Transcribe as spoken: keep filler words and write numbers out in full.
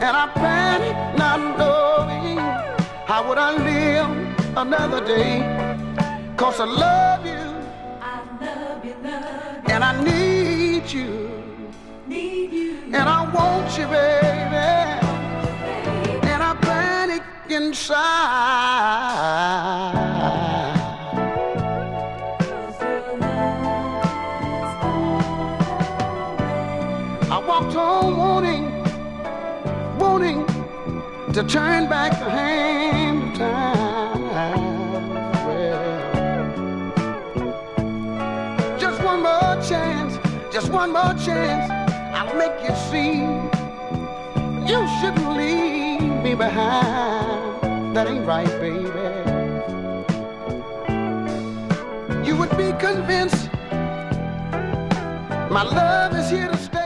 And I panic not knowing how would I live another day. Cause I love you, I love you, love you. and I need you, Need you. and I want you, baby. Baby. And I panic inside. I walked home wanting, wanting to turn back the hand of time. Well, just one more chance, just one more chance. I'll make you see you shouldn't leave me behind. That ain't right, baby. You would be convinced my love is here to stay.